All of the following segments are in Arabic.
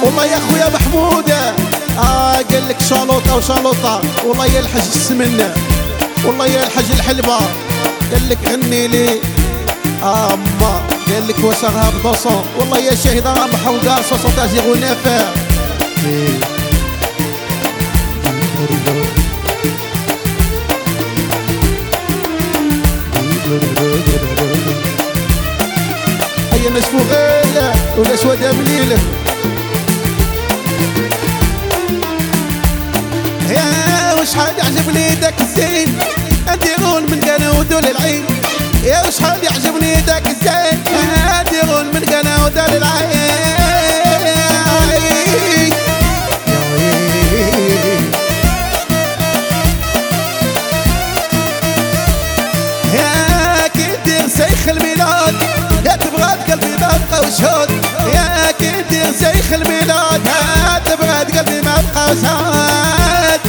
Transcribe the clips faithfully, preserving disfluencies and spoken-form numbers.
والله يا خويا محمود اه قال لك شالوطه وشالوطه، والله يا الحاج السمنه، والله يا الحاج الحلبه، قال لك غني لي اما قال لك واش راها بدوسون، والله يا شاهده محوقه صوصوطه جي غنافه. هيا ناس فوغيله ولا سوادة مليله يا وشحال يعجبني داك الزين نديرون من قناود للعين، يا وشحال يعجبني داك الزين نديرون من قناود للعين. يا كي دير سيخ الميلاد يا تبغى قلبي ما بقى وشهود، يا كي دير سيخ الميلاد يا تبغى قلبي ما بقى وشهود.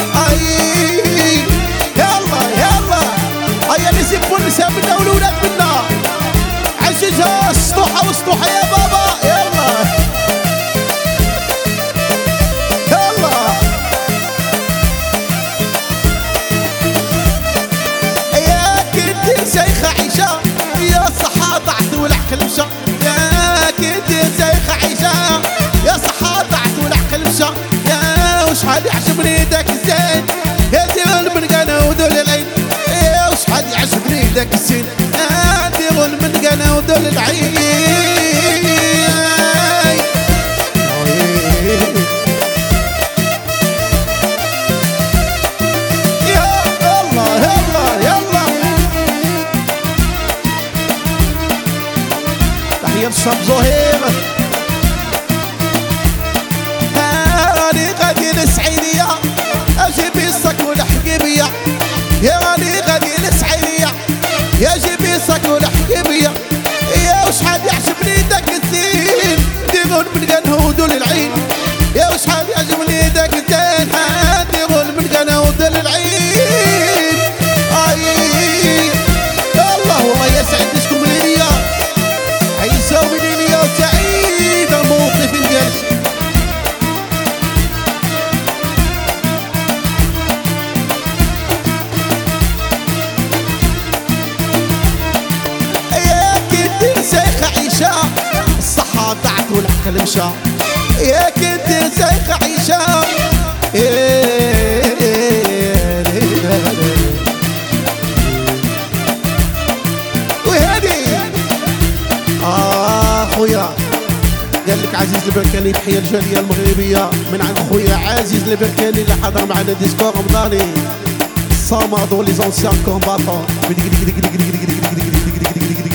النساء منا والولاد منا عزيزها السطوحة والسطوحة يا بابا يلا يلا. يا كنتي شيخة عيشة يا صحة ضعت والعقل مشى، يا كنتي شيخة عيشة يا صحة ضعت والعقل مشى، يا وشحال يعجبني داك الزين يا ديال من قناود للعين، يا وشحال يعجبني داك الزين نديرون من قناود للعين. يا الله يلا يلا تحية الشاب زهير. هاني غادي للسعيدية اجيب الصك والحقيبية، يا غادي غادي للسعيدية يا جيبي صك والحقيبية، يا وشحال يعجبني داك الزين ديرون من قناود للعين، يا وشحال يعجبني داك الزين ديرون من قناود للعين. اي الله والله يا سعيد نشكر من ليليا عيسى ومن ليليا سعيد الموقف ديالك. الصحة ضاعت والعقل مشى، يا كنت سايقة عيشة وهادي آه خويا قال لك عزيز البركاني تحية الجالية المغربية من عند خويا عزيز البركاني اللي حضر معنا ديسكور رمضاني صامدوا لي زونسيان كومباتون.